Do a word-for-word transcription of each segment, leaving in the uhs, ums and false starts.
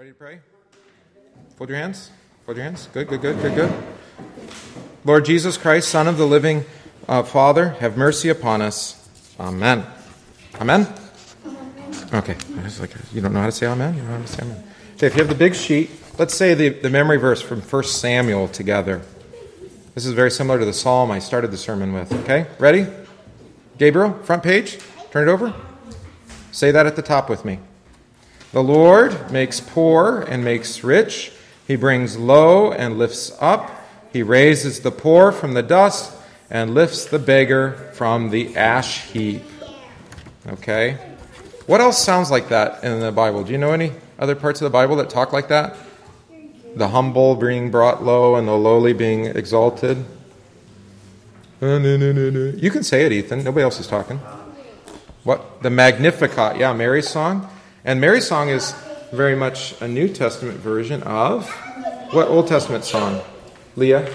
Ready to pray? Fold your hands. Fold your hands. Good, good, good, good, good. Lord Jesus Christ, Son of the living uh, Father, have mercy upon us. Amen. Amen? Okay. I was like, you don't know how to say amen? You don't know how to say amen. Okay, if you have the big sheet, let's say the, the memory verse from First Samuel together. This is very similar to the psalm I started the sermon with. Okay, ready? Gabriel, front page. Turn it over. Say that at the top with me. The Lord makes poor and makes rich. He brings low and lifts up. He raises the poor from the dust and lifts the beggar from the ash heap. Okay? What else sounds like that in the Bible? Do you know any other parts of the Bible that talk like that? The humble being brought low and the lowly being exalted. Uh, no, no, no, no. You can say it, Ethan. Nobody else is talking. What? The Magnificat. Yeah, Mary's song. And Mary's song is very much a New Testament version of what Old Testament song? Leah?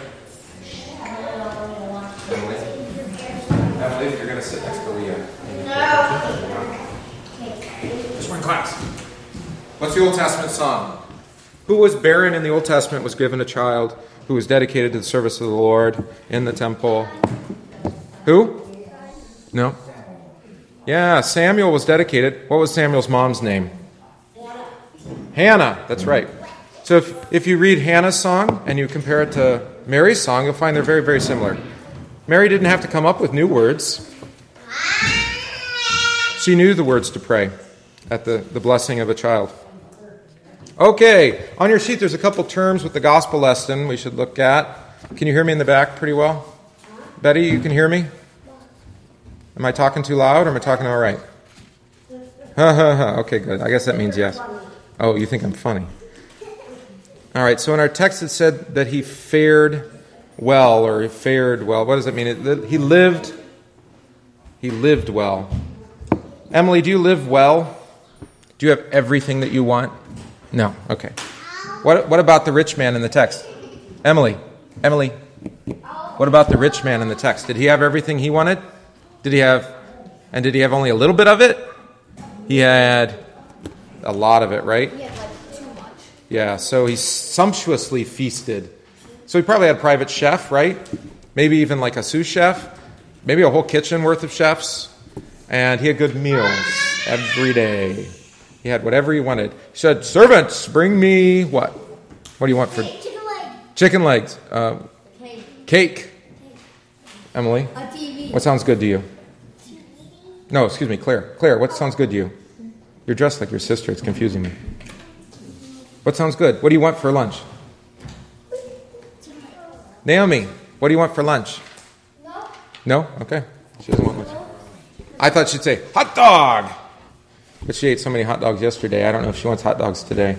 Emily? Emily, you're going to sit next to Leah. Just one class. What's the Old Testament song? Who was barren in the Old Testament was given a child who was dedicated to the service of the Lord in the temple. Who? No. Yeah, Samuel was dedicated. What was Samuel's mom's name? Hannah. Hannah, that's right. So if, if you read Hannah's song and you compare it to Mary's song, you'll find they're very, very similar. Mary didn't have to come up with new words. She knew the words to pray at the, the blessing of a child. Okay, on your sheet there's a couple terms with the gospel lesson we should look at. Can you hear me in the back pretty well? Betty, you can hear me? Am I talking too loud or am I talking all right? Ha ha ha. Okay, good. I guess that means yes. Oh, you think I'm funny. All right, so in our text it said that he fared well or he fared well. What does that mean? It, he lived, he lived well. Emily, do you live well? Do you have everything that you want? No. Okay. What, what about the rich man in the text? Emily, Emily, what about the rich man in the text? Did he have everything he wanted? Did he have, and did he have only a little bit of it? He had a lot of it, right? He had like too much. Yeah, so he sumptuously feasted. So he probably had a private chef, right? Maybe even like a sous chef. Maybe a whole kitchen worth of chefs. And he had good meals every day. He had whatever he wanted. He said, servants, bring me what? What do you want for? Chicken legs. Chicken legs. Uh, Cake. Cake. Emily? A T V. What sounds good to you? No, excuse me, Claire. Claire, what sounds good to you? You're dressed like your sister. It's confusing me. What sounds good? What do you want for lunch? Naomi, what do you want for lunch? No. No? Okay. She doesn't want much. I thought she'd say, hot dog! But she ate so many hot dogs yesterday, I don't know if she wants hot dogs today.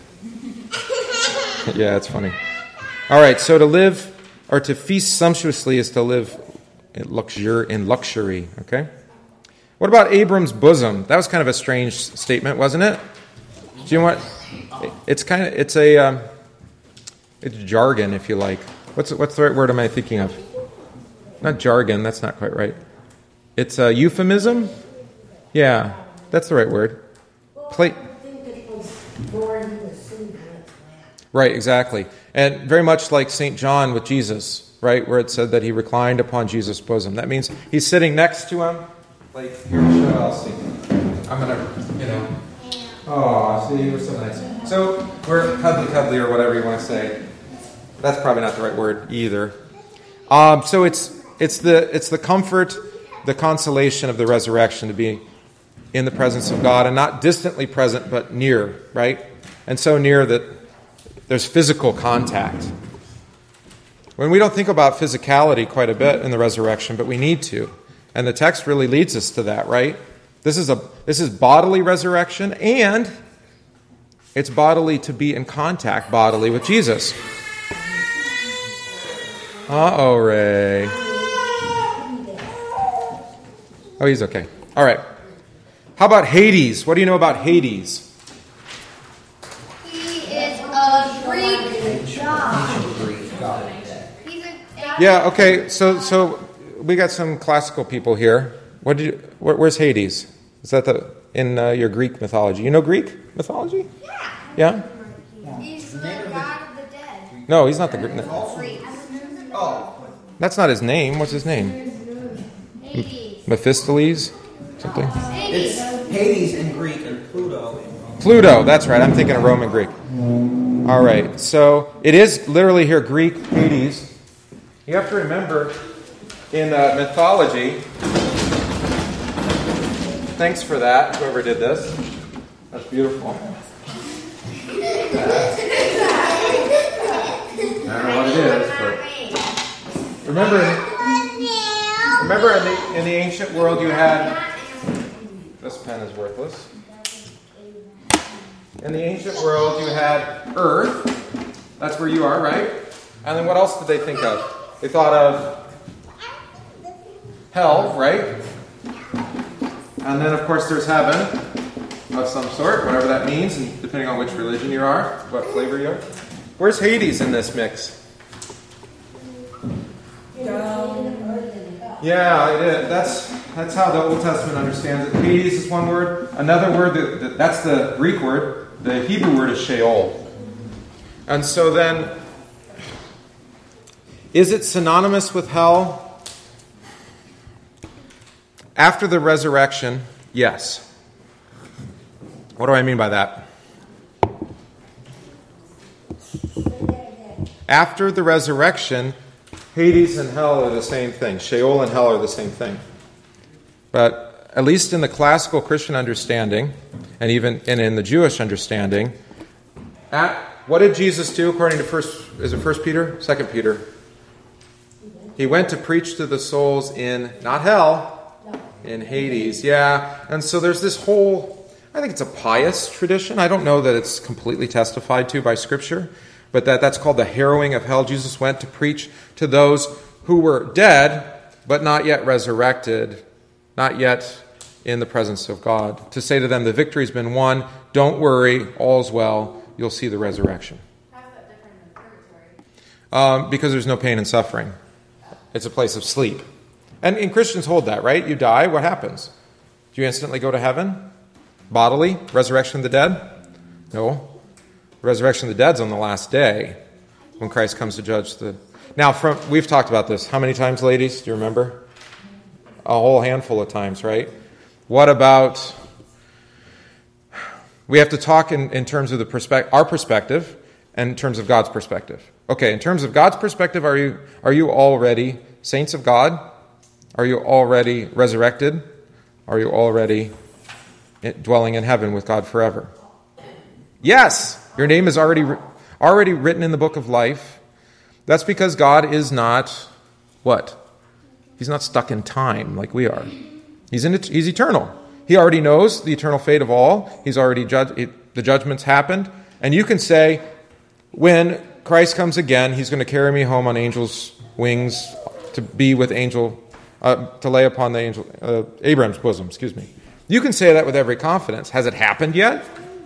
Yeah, it's funny. All right, so to live, or to feast sumptuously is to live in luxury, in luxury, okay? What about Abram's bosom? That was kind of a strange statement, wasn't it? Do you know what? It's kind of, it's a, um, it's jargon, if you like. What's what's the right word am I thinking of? Not jargon, that's not quite right. It's a euphemism? Yeah, that's the right word. Play. Right, exactly. And very much like Saint John with Jesus, right, where it said that he reclined upon Jesus' bosom. That means he's sitting next to him. Like, here, show Elsie. I'm going to, you know. Oh, see, we're so nice. So, we're cuddly cuddly or whatever you want to say. That's probably not the right word either. Um, so it's it's the it's the comfort, the consolation of the resurrection to be in the presence of God and not distantly present but near, right? And so near that there's physical contact. When we don't think about physicality quite a bit in the resurrection, but we need to. And the text really leads us to that, right? This is a this is bodily resurrection, and it's bodily to be in contact bodily with Jesus. Uh-oh, Ray. Oh, he's okay. All right. How about Hades? What do you know about Hades? He is a Greek god. He's a god. Yeah, okay. So so we got some classical people here. What did you, where, where's Hades? Is that the in uh, your Greek mythology? You know Greek mythology? Yeah. Yeah? He's the God of the dead. No, he's not the Greek. Oh. That's not his name. What's his name? Hades. Mephistopheles? Something? Hades. It's Hades in Greek and Pluto in Roman. Pluto, that's right. I'm thinking of Roman Greek. All right, so it is literally here Greek Hades. You have to remember in uh, mythology, thanks for that, whoever did this. That's beautiful. I don't know what it is, but remember, remember in the, in the ancient world you had, this pen is worthless. In the ancient world you had Earth, that's where you are, right? And then what else did they think of? They thought of hell, right? And then of course there's heaven of some sort, whatever that means, and depending on which religion you are, what flavor you are. Where's Hades in this mix? Yeah, it is. That's that's how the Old Testament understands it. Hades is one word. Another word, that, that, that's the Greek word. The Hebrew word is Sheol. And so then, is it synonymous with hell? After the resurrection, yes. What do I mean by that? After the resurrection, Hades and hell are the same thing. Sheol and hell are the same thing. But at least in the classical Christian understanding, and even in, in the Jewish understanding, at, what did Jesus do according to first, is it First Peter? Second Peter. He went to preach to the souls in, not hell, in Hades. Yeah, and so there's this whole, I think it's a pious tradition. I don't know that it's completely testified to by Scripture, but that, that's called the harrowing of hell. Jesus went to preach to those who were dead, but not yet resurrected, not yet in the presence of God, to say to them, the victory's been won, don't worry, all's well, you'll see the resurrection. How's that different than purgatory? Um, because there's no pain and suffering. It's a place of sleep. And, and Christians hold that, right? You die, what happens? Do you instantly go to heaven? Bodily? Resurrection of the dead? No. Resurrection of the dead's on the last day when Christ comes to judge the... Now, from we've talked about this. How many times, ladies? Do you remember? A whole handful of times, right? What about... We have to talk in, in terms of the perspective, our perspective and in terms of God's perspective. Okay, in terms of God's perspective, are you are you already saints of God? Are you already resurrected? Are you already dwelling in heaven with God forever? Yes! Your name is already already written in the book of life. That's because God is not, what? He's not stuck in time like we are. He's in, he's eternal. He already knows the eternal fate of all. He's already judged, it, the judgment's happened. And you can say, when Christ comes again, he's going to carry me home on angels' wings to be with angel, uh, to lay upon the angel, uh, Abraham's bosom, excuse me. You can say that with every confidence. Has it happened yet?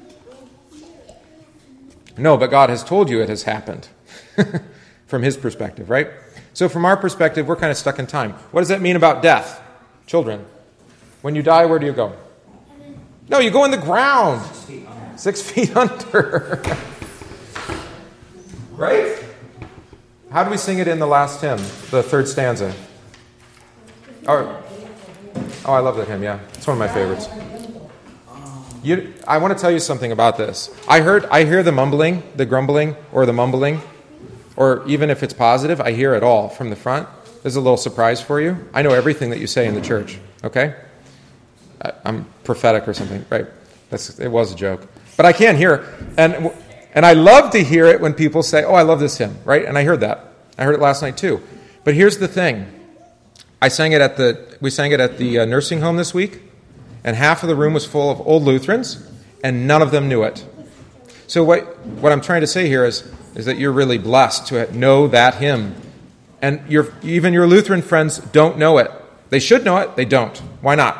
No, but God has told you it has happened from his perspective, right? So from our perspective, we're kind of stuck in time. What does that mean about death? Children, when you die, where do you go? No, you go in the ground. Six feet under. Right? How do we sing it in the last hymn, the third stanza? Oh, oh I love that hymn, yeah. It's one of my favorites. You, I want to tell you something about this. I heard, I hear the mumbling, the grumbling, or the mumbling, or even if it's positive, I hear it all from the front. There's a little surprise for you. I know everything that you say in the church, okay? I, I'm prophetic or something, right? That's, it was a joke. But I can hear, and and I love to hear it when people say, oh, I love this hymn, right? And I heard that. I heard it last night too. But here's the thing. I sang it at the, we sang it at the uh, nursing home this week, and half of the room was full of old Lutherans, and none of them knew it. So what what I'm trying to say here is, is that you're really blessed to know that hymn. And your, even your Lutheran friends don't know it. They should know it. They don't. Why not?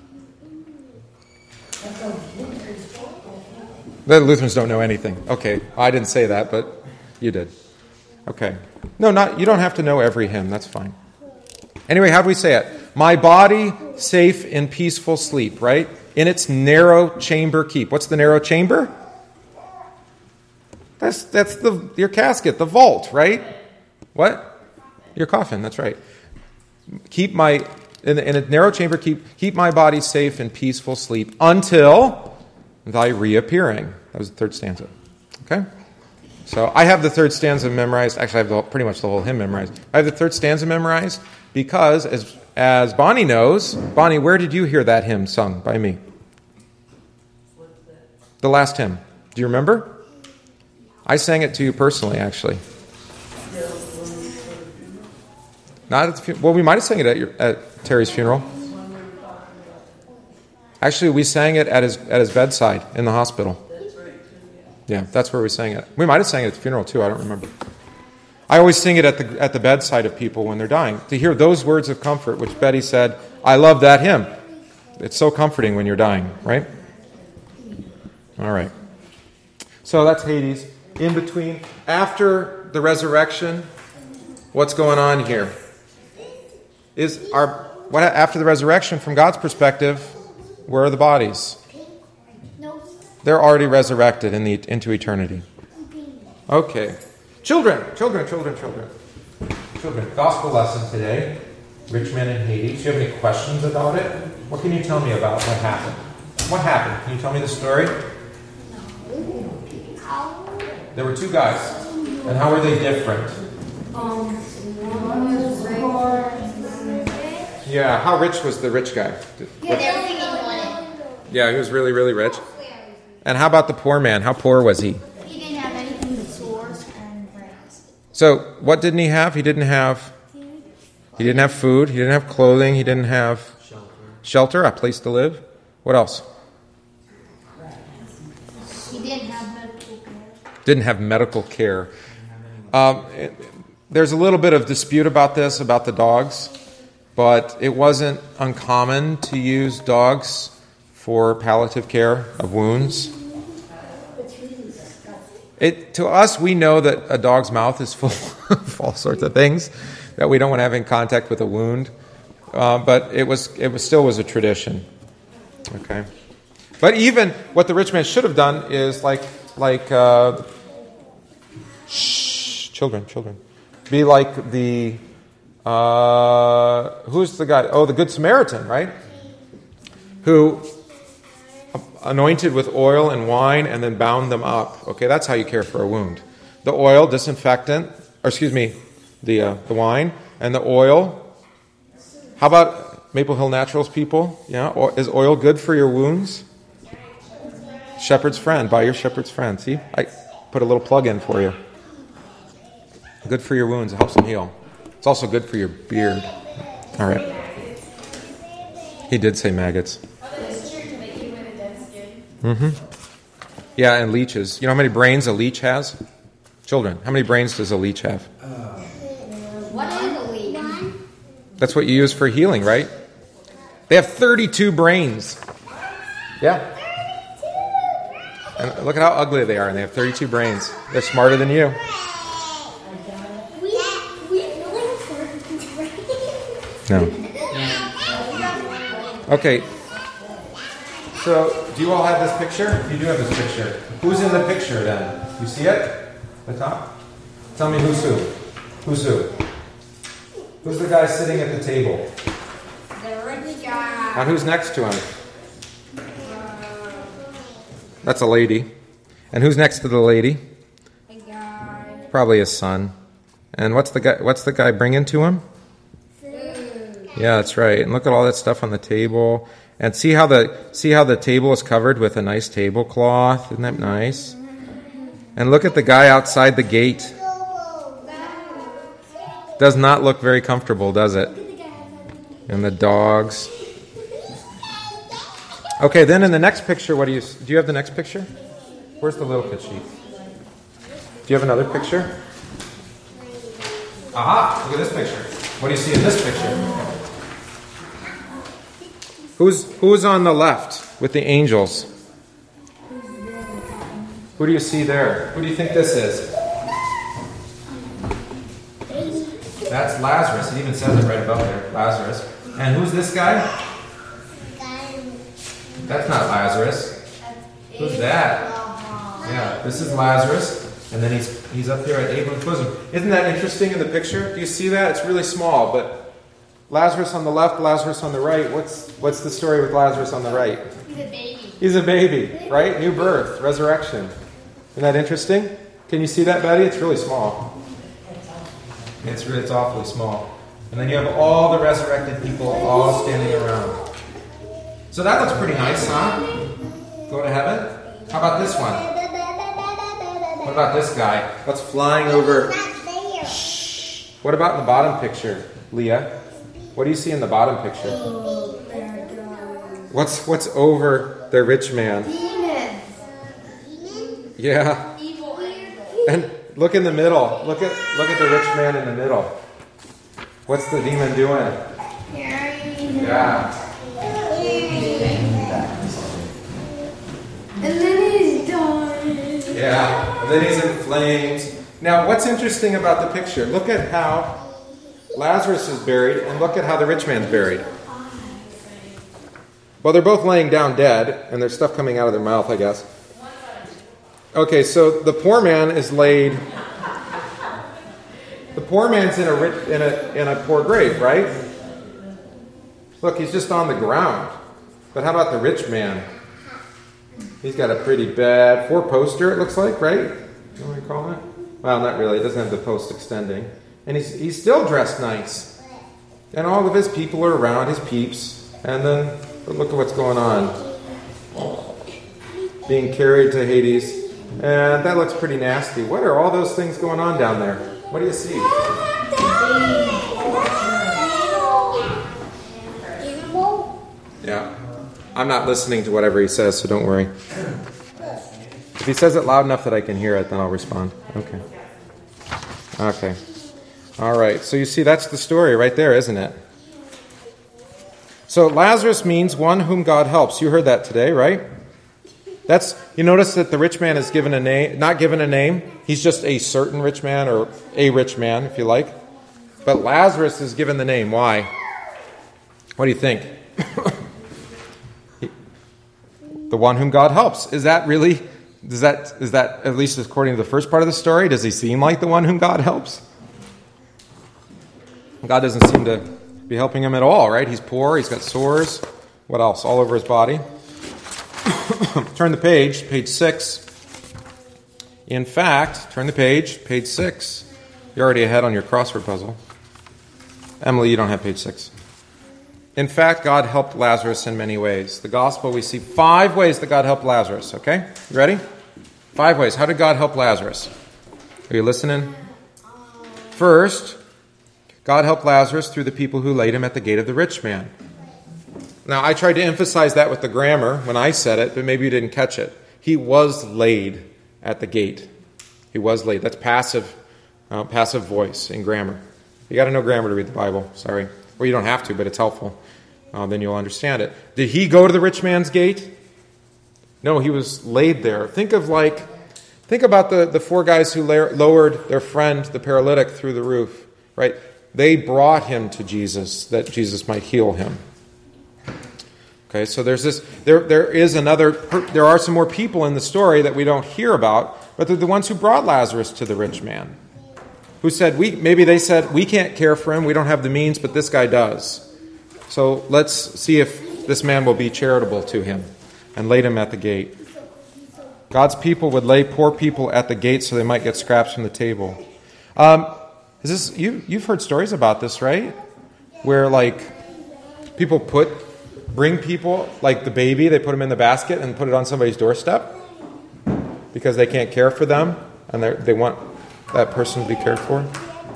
The Lutherans don't know anything. Okay, I didn't say that, but you did. Okay. No, not you don't have to know every hymn. That's fine. Anyway, how do we say it? My body safe in peaceful sleep, right? In its narrow chamber keep. What's the narrow chamber? That's that's the your casket, the vault, right? What? Your coffin. That's right. Keep my in, in a narrow chamber. Keep keep my body safe in peaceful sleep until thy reappearing. That was the third stanza. Okay. So I have the third stanza memorized. Actually, I have the, pretty much the whole hymn memorized. I have the third stanza memorized because, as as Bonnie knows, Bonnie, where did you hear that hymn sung by me? The last hymn. Do you remember? I sang it to you personally, actually. Not at the funeral. Well, we might have sang it at, your, at Terry's funeral. Actually, we sang it at his at his bedside in the hospital. Yeah, that's where we sang it. We might have sang it at the funeral too. I don't remember. I always sing it at the at the bedside of people when they're dying to hear those words of comfort, which Betty said. I love that hymn. It's so comforting when you're dying, right? All right. So that's Hades. In between, after the resurrection, what's going on here? Is our what after the resurrection, from God's perspective, where are the bodies? They're already resurrected in the into eternity. Okay. Children, children, children, children. Children, gospel lesson today. Rich man in Hades. Do you have any questions about it? What can you tell me about what happened? What happened? Can you tell me the story? There were two guys. And how were they different? Um, one was rich. Yeah, how rich was the rich guy? Yeah, everything he wanted. Yeah, he was really, really rich. And how about the poor man? How poor was he? He didn't have anything but sores and rags. So, what didn't he have? He didn't have He didn't have food, he didn't have clothing, he didn't have Shelter. shelter, a place to live. What else? He didn't have medical care. Didn't have medical care. Um, it, there's a little bit of dispute about this, about the dogs, but it wasn't uncommon to use dogs for palliative care of wounds. It to us, we know that a dog's mouth is full of all sorts of things that we don't want to have in contact with a wound, uh, but it was it was still was a tradition. Okay, but even what the rich man should have done is like like uh, shh, children, children, be like the uh, who's the guy? Oh, the Good Samaritan, right? Who anointed with oil and wine and then bound them up. Okay, that's how you care for a wound. The oil, disinfectant, or excuse me, the uh, the wine and the oil. How about Maple Hill Naturals people? Yeah, or, is oil good for your wounds? Shepherd's Friend, buy your Shepherd's Friend. See, I put a little plug in for you. Good for your wounds, it helps them heal. It's also good for your beard. All right. He did say maggots. Mm-hmm. Yeah, and leeches. You know how many brains a leech has? Children, how many brains does a leech have? What is a leech? That's what you use for healing, right? They have thirty-two brains. Yeah. And look at how ugly they are, and they have thirty-two brains. They're smarter than you. We, we really have thirty-two brains. No. Okay. So, do you all have this picture? You do have this picture. Who's in the picture then? You see it? The top? Tell me who's who. Who's who? Who's the guy sitting at the table? The rich guy. And who's next to him? That's a lady. And who's next to the lady? A guy. Probably his son. And what's the guy? What's the guy bringing to him? Food. Yeah, that's right. And look at all that stuff on the table. And see how the see how the table is covered with a nice tablecloth. Isn't that nice? And look at the guy outside the gate. Does not look very comfortable, does it? And the dogs. Okay, then in the next picture, what do you do? You have the next picture? Where's the little kid sheet? Do you have another picture? Aha! Look at this picture. What do you see in this picture? Who's who's on the left with the angels? Who do you see there? Who do you think this is? That's Lazarus. It even says it right above there, Lazarus. And who's this guy? That's not Lazarus. Who's that? Yeah, this is Lazarus. And then he's he's up there at Abraham's bosom. Isn't that interesting in the picture? Do you see that? It's really small, but Lazarus on the left, Lazarus on the right. What's what's the story with Lazarus on the right? He's a baby. He's a baby, right? New birth, resurrection. Isn't that interesting? Can you see that, Betty? It's really small. It's really, it's awfully small. And then you have all the resurrected people all standing around. So that looks pretty nice, huh? Go to heaven? How about this one? What about this guy? What's flying over? Shh. What about in the bottom picture, Leah? What do you see in the bottom picture? What's what's over the rich man? Demons. Yeah. Evil. And look in the middle. Look at look at the rich man in the middle. What's the demon doing? Yeah. And then he's done. Yeah. And then he's in flames. Now, what's interesting about the picture? Look at how Lazarus is buried, and look at how the rich man's buried. Well, they're both laying down dead, and there's stuff coming out of their mouth, I guess. Okay, so the poor man is laid. The poor man's in a rich, in a in a poor grave, right? Look, he's just on the ground. But how about the rich man? He's got a pretty bad four-poster, it looks like, right? You know what you call it? Well, not really. It doesn't have the post extending. And he's he's still dressed nice. And all of his people are around, his peeps. And then look at what's going on. Being carried to Hades. And that looks pretty nasty. What are all those things going on down there? What do you see? Yeah. I'm not listening to whatever he says, so don't worry. If he says it loud enough that I can hear it, then I'll respond. Okay. Okay. All right. So you see, that's the story right there, isn't it? So Lazarus means one whom God helps. You heard that today, right? That's, you notice that the rich man is given a name, not given a name. He's just a certain rich man, or a rich man, if you like. But Lazarus is given the name. Why? What do you think? The one whom God helps. Is that really, does that, is that, at least according to the first part of the story, does he seem like the one whom God helps? God doesn't seem to be helping him at all, right? He's poor, he's got sores. What else? All over his body. Turn the page, page six. In fact, turn the page, page six. You're already ahead on your crossword puzzle. Emily, you don't have page six. In fact, God helped Lazarus in many ways. The gospel, we see five ways that God helped Lazarus, okay? You ready? Five ways. How did God help Lazarus? Are you listening? First, God helped Lazarus through the people who laid him at the gate of the rich man. Now, I tried to emphasize that with the grammar when I said it, but maybe you didn't catch it. He was laid at the gate. He was laid. That's passive, uh, passive voice in grammar. You got to know grammar to read the Bible. Sorry. Well, you don't have to, but it's helpful. Uh, then you'll understand it. Did he go to the rich man's gate? No, he was laid there. Think of like, think about the, the four guys who la- lowered their friend, the paralytic, through the roof, right? They brought him to Jesus that Jesus might heal him. Okay, so there's this, there, there is another, there are some more people in the story that we don't hear about, but they're the ones who brought Lazarus to the rich man. Who said, we maybe they said, we can't care for him, we don't have the means, but this guy does. So let's see if this man will be charitable to him, and laid him at the gate. God's people would lay poor people at the gate so they might get scraps from the table. Um, is this you? You've heard stories about this, right? Where like people put, bring people like the baby, they put them in the basket and put it on somebody's doorstep because they can't care for them and they they want that person to be cared for.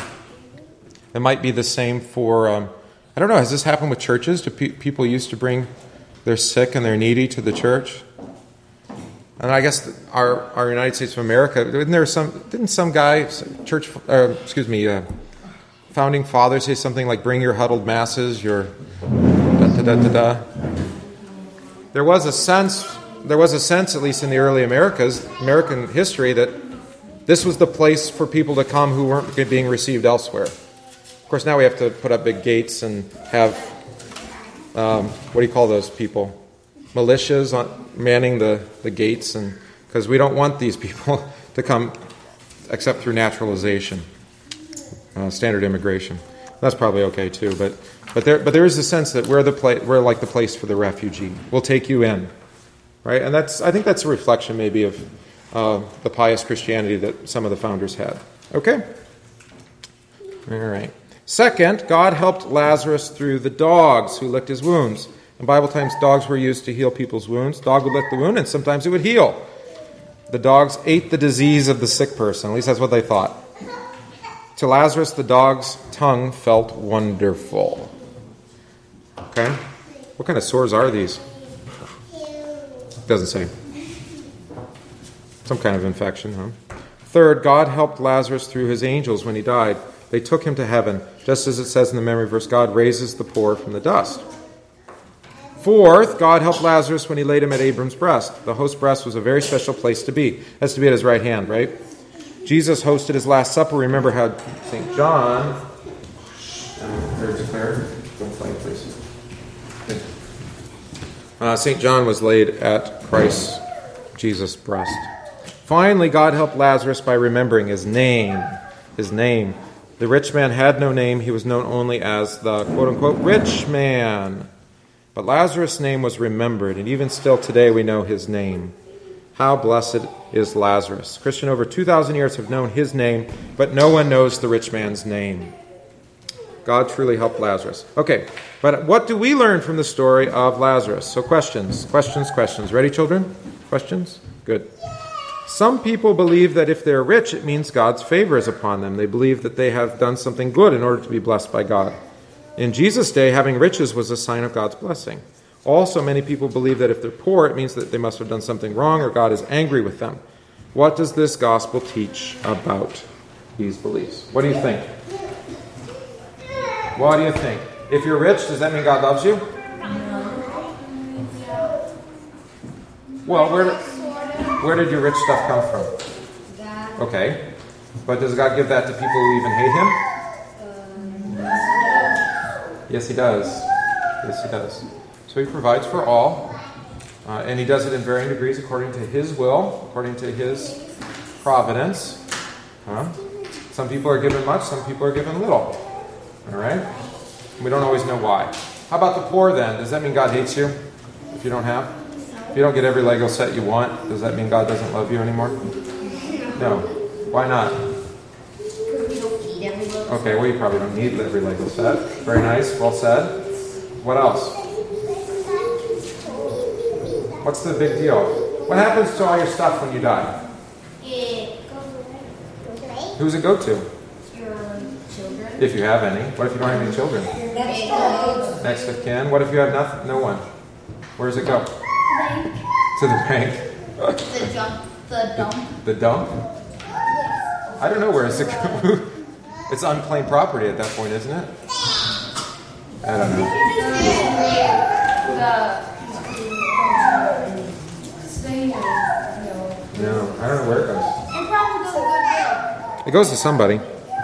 It might be the same for, um, I don't know, has this happened with churches? Do pe- people used to bring their sick and their needy to the church? And I guess our, our United States of America, didn't there some, didn't some guy, church, uh, excuse me, uh, founding father say something like, bring your huddled masses, your da-da-da-da-da. There was a sense, there was a sense, at least in the early Americas, American history, that this was the place for people to come who weren't being received elsewhere. Of course, now we have to put up big gates and have, um, what do you call those people? Militias on, manning the, the gates, and because we don't want these people to come except through naturalization, uh, standard immigration. That's probably okay too. But but there but there is a sense that we're the pla- we're like the place for the refugee. We'll take you in, right? And that's I think that's a reflection maybe of uh, the pious Christianity that some of the founders had. Okay. All right. Second, God helped Lazarus through the dogs who licked his wounds. In Bible times, dogs were used to heal people's wounds. Dog would lick the wound, and sometimes it would heal. The dogs ate the disease of the sick person. At least that's what they thought. To Lazarus, the dog's tongue felt wonderful. Okay? What kind of sores are these? Doesn't say. Some kind of infection, huh? Third, God helped Lazarus through his angels when he died. They took him to heaven, just as it says in the memory verse, God raises the poor from the dust. Fourth, God helped Lazarus when he laid him at Abram's breast. The host's breast was a very special place to be. That's to be at his right hand, right? Jesus hosted his Last Supper. Remember how Saint John... There's Claire. Don't play, please. Uh, Saint John was laid at Christ Jesus' breast. Finally, God helped Lazarus by remembering his name. His name. The rich man had no name. He was known only as the quote-unquote rich man. But Lazarus' name was remembered, and even still today we know his name. How blessed is Lazarus. Christian, over two thousand years have known his name, but no one knows the rich man's name. God truly helped Lazarus. Okay, but what do we learn from the story of Lazarus? So questions, questions, questions. Ready, children? Questions? Good. Some people believe that if they're rich, it means God's favor is upon them. They believe that they have done something good in order to be blessed by God. In Jesus' day, having riches was a sign of God's blessing. Also, many people believe that if they're poor, it means that they must have done something wrong or God is angry with them. What does this gospel teach about these beliefs? What do you think? What do you think? If you're rich, does that mean God loves you? Well, where did, where did your rich stuff come from? Okay. But does God give that to people who even hate him? Yes, he does. Yes, he does. So he provides for all. Uh, and he does it in varying degrees according to his will, according to his providence. Huh? Some people are given much, some people are given little. All right? We don't always know why. How about the poor then? Does that mean God hates you if you don't have? If you don't get every Lego set you want, does that mean God doesn't love you anymore? No. Why not? Okay, well, you probably don't need every Lego set. Very nice. Well said. What else? What's the big deal? What happens to all your stuff when you die? Who's it go to? Your children. If you have any. What if you don't have any children? Next of kin. What if you have nothing? No one. Where does it go? Bank. To the bank. The jump. The dump. The dump? I don't know where does it go. It's unclaimed property at that point, isn't it? I don't know. No, I don't know where it goes. It probably goes to It goes to somebody.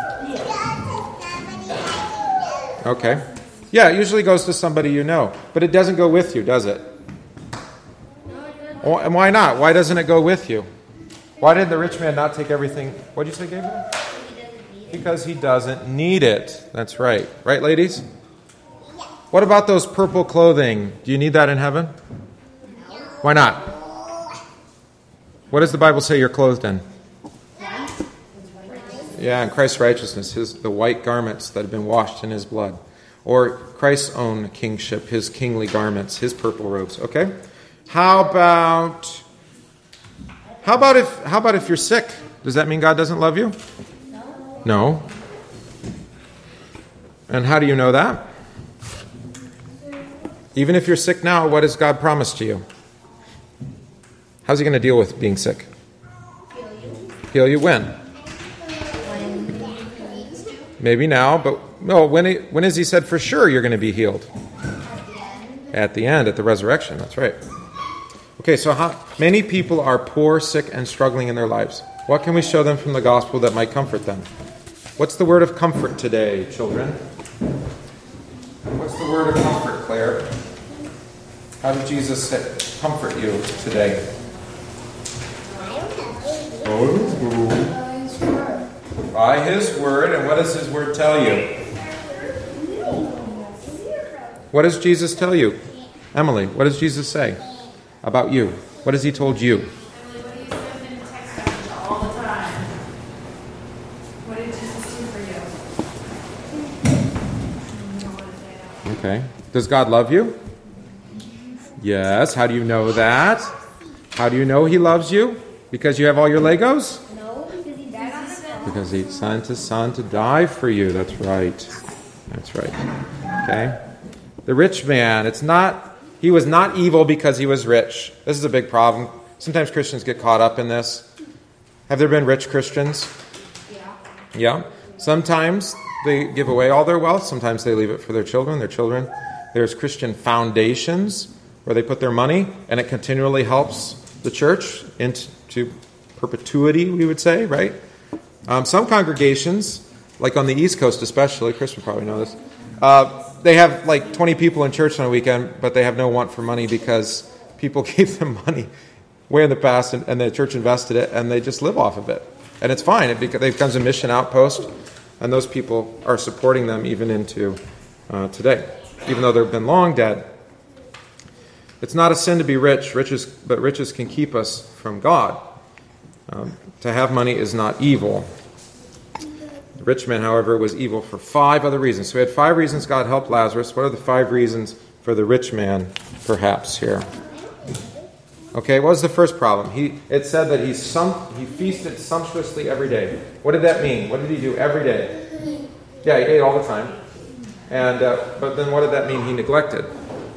Okay. Yeah, it usually goes to somebody you know. But it doesn't go with you, does it? Oh, and why not? Why doesn't it go with you? Why did the rich man not take everything? What did you say, Gabriel? Because he doesn't need it. That's right. Right, ladies? What about those purple clothing? Do you need that in heaven? Why not? What does the Bible say you're clothed in? Yeah, in Christ's righteousness, his the white garments that have been washed in his blood. Or Christ's own kingship, his kingly garments, his purple robes. Okay? How about how about if how about if you're sick? Does that mean God doesn't love you? No. And how do you know that? Even if you're sick now, what has God promised to you? How's he going to deal with being sick? Heal you. Heal you when? When he needs to. Maybe now, but no. When he, when has he said for sure you're going to be healed? At the end. At the end, at the resurrection. That's right. Okay, so how many people are poor, sick, and struggling in their lives? What can we show them from the gospel that might comfort them? What's the word of comfort today, children? What's the word of comfort, Claire? How did Jesus say, comfort you today? I don't know. Oh. By his word. And what does his word tell you? What does Jesus tell you? Emily, what does Jesus say about you? What has he told you? Emily, what do you send in text message all the time? What did Jesus do for you? You don't want to say that. Okay. Does God love you? Yes. How do you know that? How do you know he loves you? Because you have all your Legos? No, because he died on the cross. Because he sent his son to die for you. That's right. That's right. Okay. The rich man, it's not, he was not evil because he was rich. This is a big problem. Sometimes Christians get caught up in this. Have there been rich Christians? Yeah. Yeah. Sometimes they give away all their wealth. Sometimes they leave it for their children. Their children. There's Christian foundations where they put their money, and it continually helps the church into perpetuity, we would say, right? Um, some congregations, like on the East Coast especially, Chris would probably know this, uh, they have like twenty people in church on a weekend, but they have no want for money because people gave them money way in the past, and, and the church invested it, and they just live off of it. And it's fine. It, beca- it becomes a mission outpost, and those people are supporting them even into uh, today, even though they've been long dead. It's not a sin to be rich, riches, but riches can keep us from God. Um, to have money is not evil. The rich man, however, was evil for five other reasons. So we had five reasons God helped Lazarus. What are the five reasons for the rich man, perhaps, here? Okay, what was the first problem? He It said that he, sum, he feasted sumptuously every day. What did that mean? What did he do every day? Yeah, he ate all the time. And uh, but then what did that mean he neglected?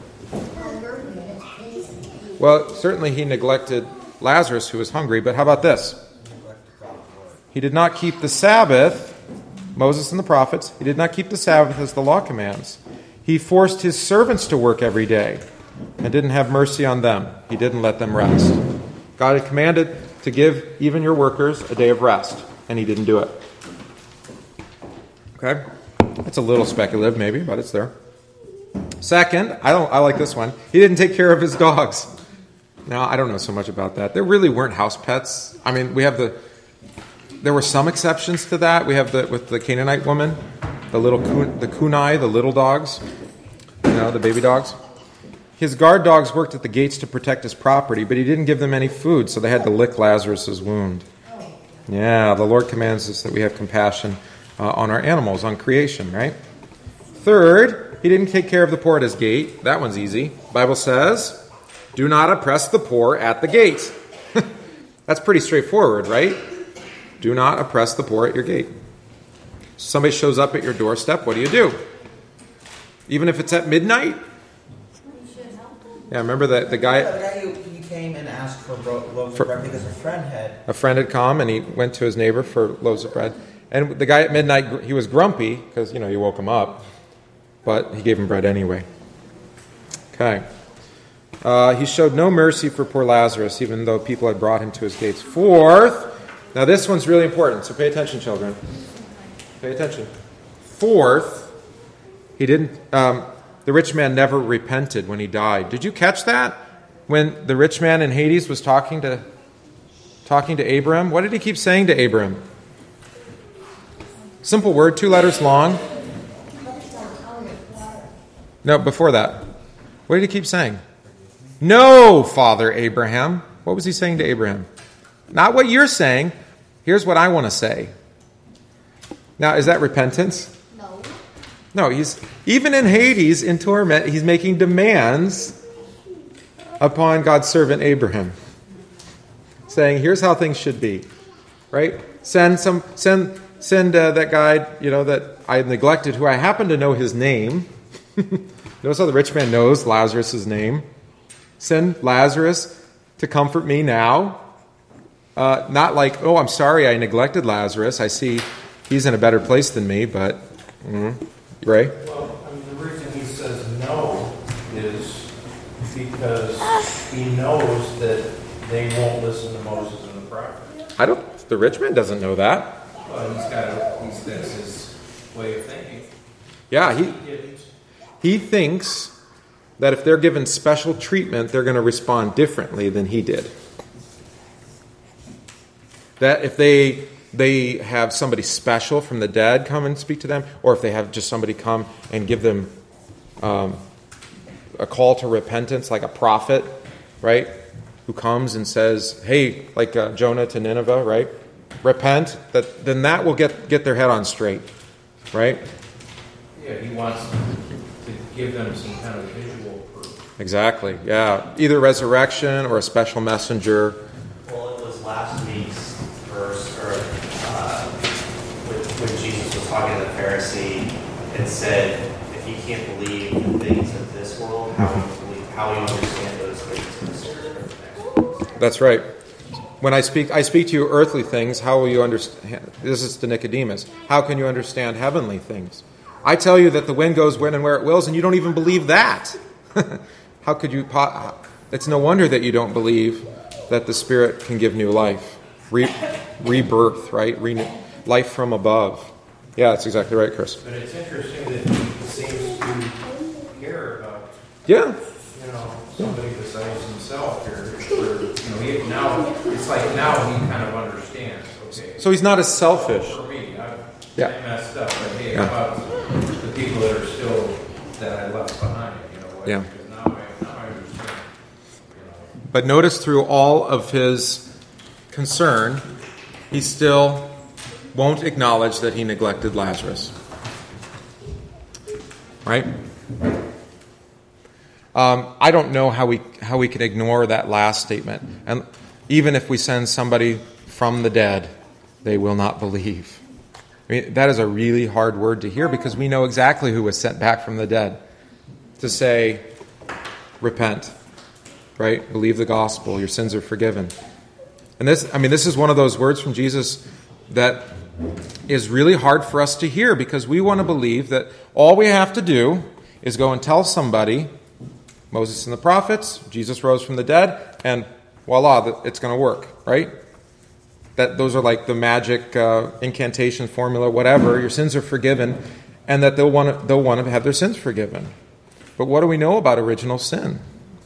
Well, certainly he neglected Lazarus, who was hungry, but how about this? He did not keep the Sabbath, Moses and the prophets, he did not keep the Sabbath as the law commands. He forced his servants to work every day and didn't have mercy on them. He didn't let them rest. God had commanded to give even your workers a day of rest, and he didn't do it. Okay? That's a little speculative maybe, but it's there. Second, I don't I like this one. He didn't take care of his dogs. Now, I don't know so much about that. There really weren't house pets. I mean, we have the There were some exceptions to that. We have the with the Canaanite woman, the little the kunai, the little dogs, you know, the baby dogs. His guard dogs worked at the gates to protect his property, but he didn't give them any food, so they had to lick Lazarus' wound. Yeah, the Lord commands us that we have compassion uh, on our animals, on creation, right? Third, he didn't take care of the poor at his gate. That one's easy. The Bible says, do not oppress the poor at the gate. That's pretty straightforward, right? Do not oppress the poor at your gate. Somebody shows up at your doorstep, what do you do? Even if it's at midnight? Yeah, remember that the guy... The guy who he came and asked for bro- loaves For- of bread because a friend had... A friend had come, and he went to his neighbor for loaves of bread. And the guy at midnight, he was grumpy, because, you know, you woke him up. But he gave him bread anyway. Okay. Uh, he showed no mercy for poor Lazarus, even though people had brought him to his gates. Fourth... Now, this one's really important, so pay attention, children. Pay attention. Fourth, he didn't. Um, the rich man never repented when he died. Did you catch that? When the rich man in Hades was talking to talking to Abraham, what did he keep saying to Abraham? Simple word, two letters long. No, before that. What did he keep saying? No, Father Abraham. What was he saying to Abraham? Not what you're saying. Here's what I want to say. Now, is that repentance? No. No, he's even in Hades, in torment, he's making demands upon God's servant Abraham, saying, "Here's how things should be." Right? Send some, send, send uh, that guy, you know, that I neglected, who I happen to know his name. Notice how the rich man knows Lazarus' name. Send Lazarus to comfort me now. Uh, not like, oh, I'm sorry I neglected Lazarus. I see he's in a better place than me, but... Mm, Ray? Well, I mean, the reason he says no is because he knows that they won't listen to Moses and the prophet. I don't... The rich man doesn't know that. Well, he's got a, he's, that's his way of thinking. Yeah, he, He didn't. he thinks that if they're given special treatment, they're going to respond differently than he did. That if they they have somebody special from the dead come and speak to them, or if they have just somebody come and give them um, a call to repentance, like a prophet, right, who comes and says, hey, like uh, Jonah to Nineveh, right, repent, that then that will get, get their head on straight, right? Yeah, he wants to give them some kind of visual proof. Exactly, yeah. Either resurrection or a special messenger. Well, it was last week's verse, or uh, when, when Jesus was talking to the Pharisee and said, if you can't believe the things of this world, how will you believe, how will you understand those things in the spirit of the next world? That's right. When I speak, I speak to you earthly things, how will you understand? This is to Nicodemus. How can you understand heavenly things? I tell you that the wind goes when and where it wills, and you don't even believe that. How could you? It's no wonder that you don't believe that the Spirit can give new life, Re, rebirth, right? Re, life from above. Yeah, that's exactly right, Chris. But it's interesting that he seems to care about, Yeah. you know, somebody besides himself here. Where, you know, he, now it's like now he kind of understands. Okay. So he's not as selfish. For me, I, Yeah. I messed up. But hey, Yeah. how about the people that are still that I left behind? You know, what? Yeah. Because now I, now I understand. You know. But notice through all of his concern, he still won't acknowledge that he neglected Lazarus. Right? Um, I don't know how we how we can ignore that last statement. And even if we send somebody from the dead, they will not believe. I mean, that is a really hard word to hear because we know exactly who was sent back from the dead to say, repent, right? Believe the gospel, your sins are forgiven. And this, I mean, this is one of those words from Jesus that is really hard for us to hear because we want to believe that all we have to do is go and tell somebody, Moses and the prophets, Jesus rose from the dead, and voila, it's going to work, right? That those are like the magic uh, incantation formula, whatever. Your sins are forgiven, and that they'll want to, they'll want to have their sins forgiven. But what do we know about original sin?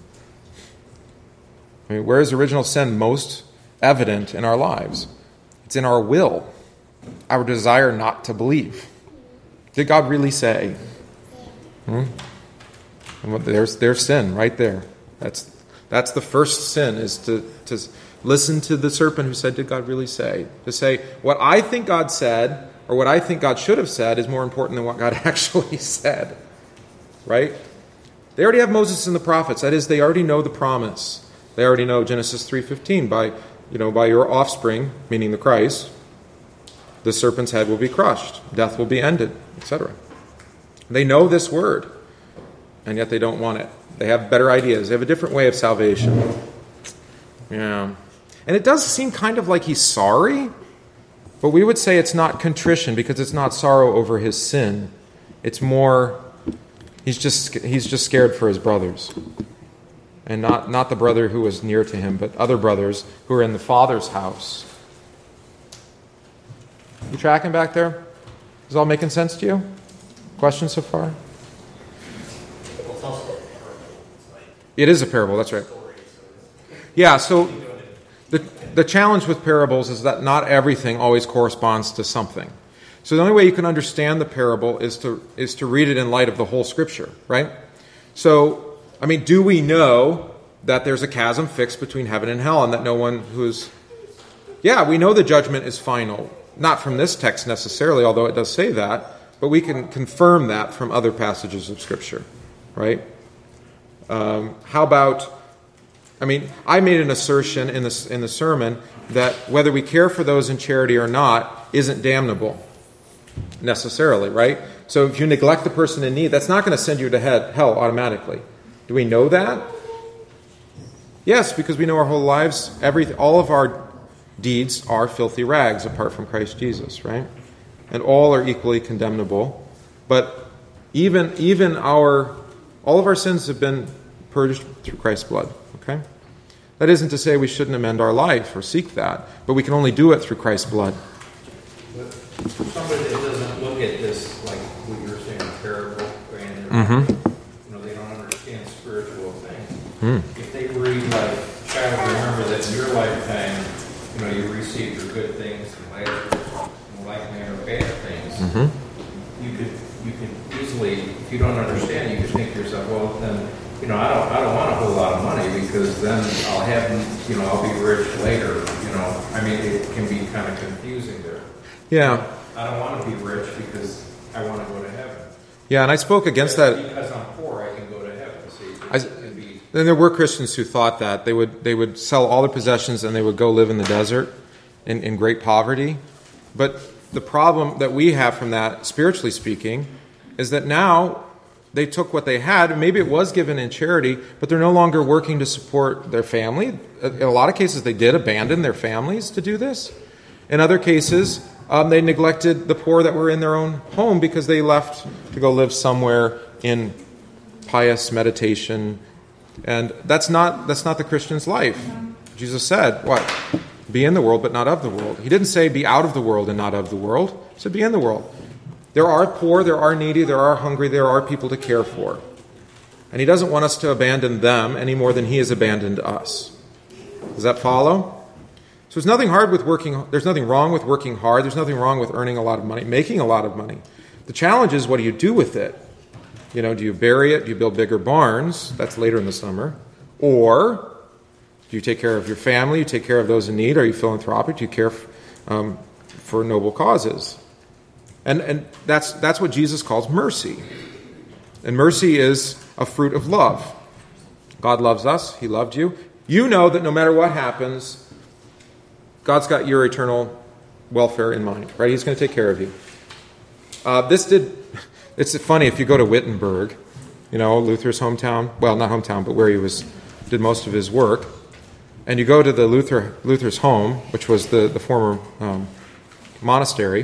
I mean, where is original sin most evident in our lives? It's in our will, our desire not to believe. Did God really say? Hmm? And what, there's there's sin right there. That's that's the first sin, is to, to listen to the serpent who said, did God really say? To say, what I think God said, or what I think God should have said, is more important than what God actually said. Right? They already have Moses and the prophets. That is, they already know the promise. They already know Genesis three fifteen. By, you know, by your offspring, meaning the Christ, the serpent's head will be crushed. Death will be ended, et cetera. They know this word. And yet they don't want it. They have better ideas. They have a different way of salvation. Yeah. And it does seem kind of like he's sorry, but we would say it's not contrition because it's not sorrow over his sin. It's more, he's just he's just scared for his brothers. And not, not the brother who was near to him, but other brothers who are in the Father's house. You tracking back there? Is it all making sense to you? Questions so far? Well, it's also a parable. It's like It is a parable, that's right. story, so Yeah, so the the challenge with parables is that not everything always corresponds to something. So the only way you can understand the parable is to is to read it in light of the whole Scripture, right? So, I mean, do we know that there's a chasm fixed between heaven and hell, and that no one who's... Yeah, we know the judgment is final. Not from this text necessarily, although it does say that, but we can confirm that from other passages of Scripture, right? Um, how about... I mean, I made an assertion in the, in the sermon that whether we care for those in charity or not isn't damnable, necessarily, right? So if you neglect the person in need, that's not going to send you to head, hell automatically. Do we know that? Yes, because we know our whole lives, every, all of our deeds are filthy rags apart from Christ Jesus, right? And all are equally condemnable. But even, even our, all of our sins have been purged through Christ's blood. Okay? That isn't to say we shouldn't amend our life or seek that, but we can only do it through Christ's blood. But for somebody that doesn't look at this like what you're saying, a parable, and Mm-hmm. you know, they don't understand spiritual things. Mm. If they read like, child, remember that in your lifetime, you know, you received your good things and Lazarus like manner bad things, Mm-hmm. you could you could easily, if you don't understand, you could think to yourself, well, then, you know, I don't I don't want a whole lot of money because then I'll have, you know, I'll be rich later. You know, I mean, it can be kind of confusing there. Yeah. I don't want to be rich because I want to go to heaven. Yeah, and I spoke against that. Because I'm poor, I can go to heaven. See, I, it can be. then there were Christians who thought that they would they would sell all their possessions and they would go live in the desert in, in great poverty. But the problem that we have from that, spiritually speaking, is that now they took what they had, and maybe it was given in charity, but they're no longer working to support their family. In a lot of cases, they did abandon their families to do this. In other cases, um, they neglected the poor that were in their own home because they left to go live somewhere in pious meditation. And that's not that's not the Christian's life. Jesus said, what? Be in the world, but not of the world. He didn't say be out of the world and not of the world. He said be in the world. There are poor, there are needy, there are hungry, there are people to care for. And he doesn't want us to abandon them any more than he has abandoned us. Does that follow? So there's nothing hard with working, there's nothing wrong with working hard, there's nothing wrong with earning a lot of money, making a lot of money. The challenge is, what do you do with it? You know, do you bury it? Do you build bigger barns? That's later in the summer. Or do you take care of your family? You take care of those in need? Are you philanthropic? Do you care f- um, for noble causes? And and that's that's what Jesus calls mercy. And mercy is a fruit of love. God loves us. He loved you. You know that no matter what happens, God's got your eternal welfare in mind, right? He's going to take care of you. Uh, this did... It's funny, if you go to Wittenberg, you know, Luther's hometown, well, not hometown, but where he was did most of his work, and you go to the Luther Luther's home, which was the, the former um, monastery,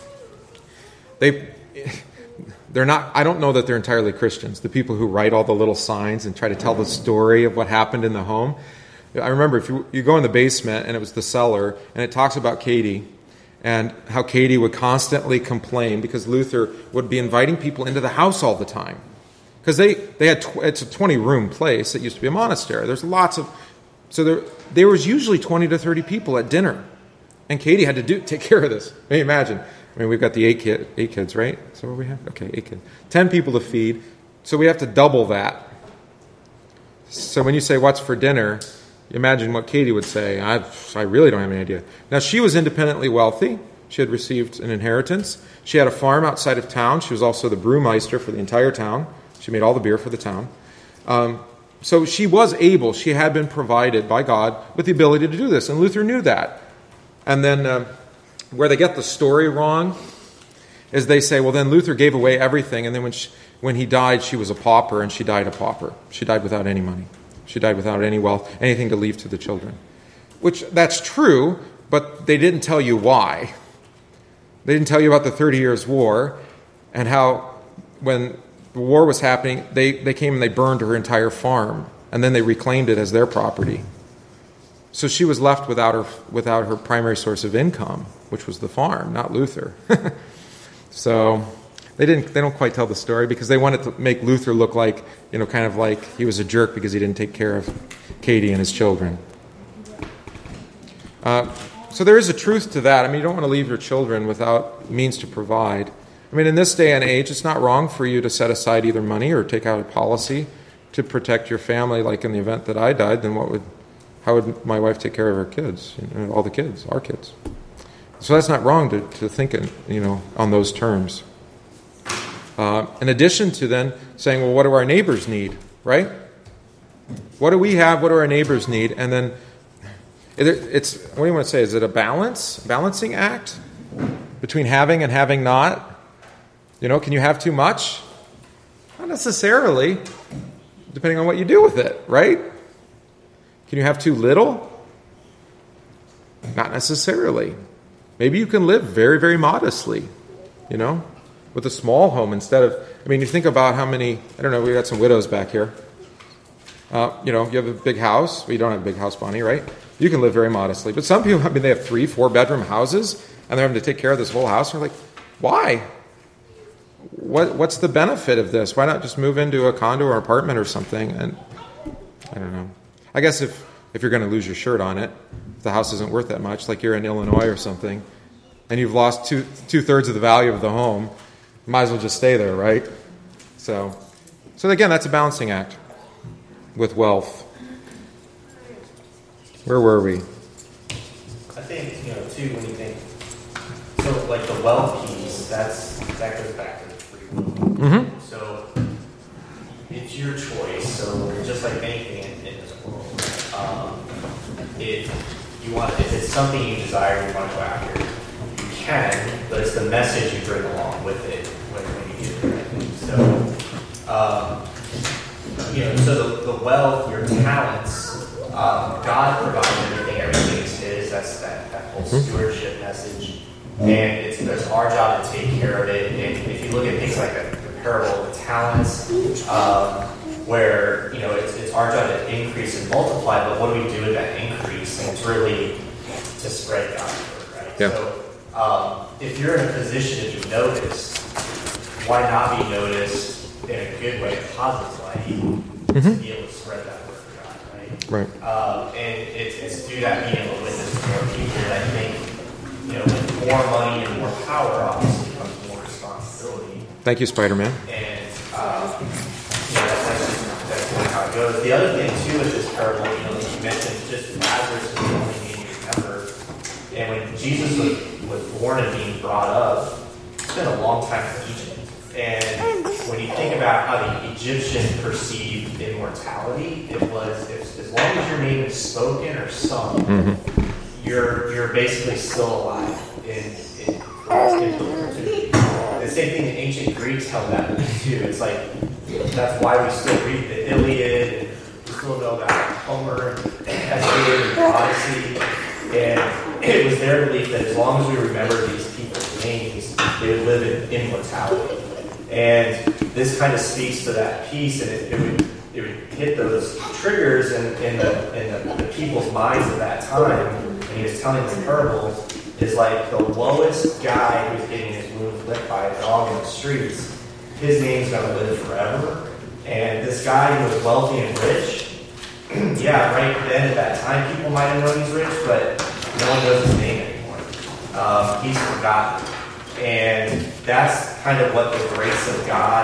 they, they're not, I don't know that they're entirely Christians, the people who write all the little signs and try to tell the story of what happened in the home. I remember if you, you go in the basement, and it was the cellar, and it talks about Katie, and how Katie would constantly complain because Luther would be inviting people into the house all the time. Because they, they had, tw- it's a twenty-room place. It used to be a monastery. There's lots of, so there, there was usually twenty to thirty people at dinner. And Katie had to do take care of this. Can you imagine? I mean, we've got the eight, kid, eight kids, right? So what we have? Okay, eight kids. Ten people to feed. So we have to double that. So when you say, what's for dinner? Imagine what Katie would say. I I really don't have any idea. Now, she was independently wealthy. She had received an inheritance. She had a farm outside of town. She was also the brewmeister for the entire town. She made all the beer for the town. Um, so she was able, she had been provided by God with the ability to do this. And Luther knew that. And then uh, where they get the story wrong is they say, well, then Luther gave away everything. And then when she, when he died, she was a pauper, and she died a pauper. She died without any money. She died without any wealth, anything to leave to the children. Which, that's true, but they didn't tell you why. They didn't tell you about the Thirty Years' War and how when the war was happening, they, they came and they burned her entire farm, and then they reclaimed it as their property. So she was left without her without her primary source of income, which was the farm, not Luther. So they didn't. They don't quite tell the story because they wanted to make Luther look like, you know, kind of like he was a jerk because he didn't take care of Katie and his children. Uh, so there is a truth to that. I mean, you don't want to leave your children without means to provide. I mean, in this day and age, it's not wrong for you to set aside either money or take out a policy to protect your family. Like in the event that I died, then what would, how would my wife take care of her kids? You know, all the kids, our kids. So that's not wrong to, to think, in, you know, on those terms. Uh, in addition to then saying, well, what do our neighbors need, right? What do we have? What do our neighbors need? And then it, it's, what do you want to say? Is it a balance, balancing act between having and having not? You know, can you have too much? Not necessarily, depending on what you do with it, right? Can you have too little? Not necessarily. Maybe you can live very, very modestly, you know, with a small home instead of, I mean, you think about how many, I don't know, we got some widows back here. Uh, you know, you have a big house. Well, you don't have a big house, Bonnie, right? You can live very modestly. But some people, I mean, they have three, four bedroom houses, and they're having to take care of this whole house. And they're like, why? What What's the benefit of this? Why not just move into a condo or apartment or something? And I don't know. I guess if, if you're going to lose your shirt on it, if the house isn't worth that much, like you're in Illinois or something, and you've lost two two thirds of the value of the home, you might as well just stay there, right? So, so again, that's a balancing act with wealth. Where were we? I think, you know, too, when you think, so like the wealth piece, that's, that goes back to the free will. Mm-hmm. So it's your choice. So just like anything in, in this world, um, if you want, if it's something you desire, you want to go after, you can, but it's the message you bring along with it when, when you do it. I think. So, um, you know, so the, the wealth, your talents, um, God provided everything. Everything is His. That's that, that whole stewardship message. And it's, it's our job to take care of it. And if you look at things like the, the parable of the talents, um, where, you know, it's, it's our job to increase and multiply, but what do we do with that increase? And it's really to spread God's word, right? Yeah. So um, if you're in a position to be noticed, why not be noticed in a good way, a positive light, mm-hmm. to be able to spread that word of God, right? Right. Um, and it's, it's through that being able to witness to more people that I think, you know, with more money and more power, obviously comes more responsibility. Thank you, Spider-Man. And, uh, you know, that's, that's, just, that's really how it goes. The other thing, too, with this parable, you know, like you mentioned, just Lazarus is the only name you remember. And when Jesus was, was born and being brought up, it's been a long time for Egypt. And when you think about how the Egyptian perceived immortality, it was, if, as long as your name is spoken or sung, mm-hmm. you're you're basically still alive in, in, in perpetuity. The same thing the ancient Greeks held that belief too. It's like, that's why we still read the Iliad, and we still know about Homer, Hesiod, and Odyssey. And it was their belief that as long as we remember these people's names, they would live in immortality. And this kind of speaks to that piece, and it, it would it would hit those triggers in, in, the, in the, the people's minds at that time. And he was telling the parable, is like the lowest guy who's getting his wounds licked by a dog in the streets, his name's going to live forever. And this guy who was wealthy and rich, yeah, right then at that time, people might have known he's rich, but no one knows his name anymore. Um, he's forgotten. And that's kind of what the grace of God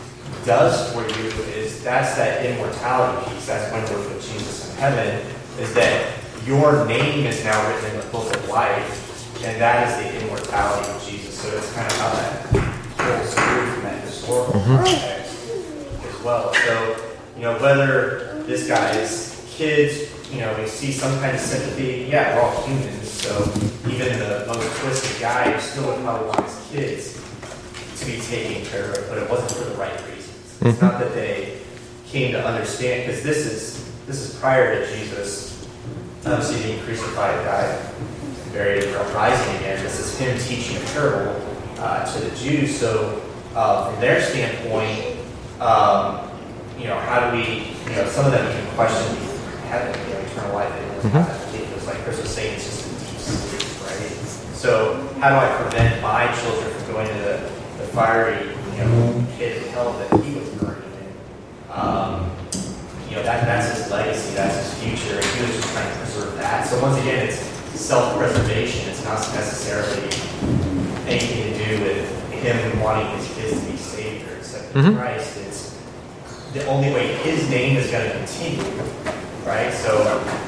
does for you, is that's that immortality piece. That's when we're with Jesus in heaven, is that your name is now written in the book of life, and that is the immortality of Jesus. So it's kind of how that holds through from that historical mm-hmm. context as well. So, you know, whether this guy's kids, you know, we see some kind of sympathy, yeah, we're all humans, so even the most twisted guy still would probably want his kids to be taken care of, but it wasn't for the right reasons. Mm-hmm. It's not that they came to understand, because this is this is prior to Jesus obviously being crucified, died, buried, and rising again. This is him teaching a parable uh, to the Jews. So uh, from their standpoint, um, you know, how do we, you know, some of them even question heaven, you know, eternal life. They didn't have that belief. It was like Chris was saying, it's just a deep sleep, right? So how do I prevent my children from going to the, the fiery, you know, pit of hell that he was burning in? Um, you know, that that's his legacy, that's his future, and he was just trying to preserve that. So once again, it's self-preservation. It's not necessarily anything to do with him wanting his kids to be saved or accepting mm-hmm. Christ. It's the only way his name is going to continue, right? So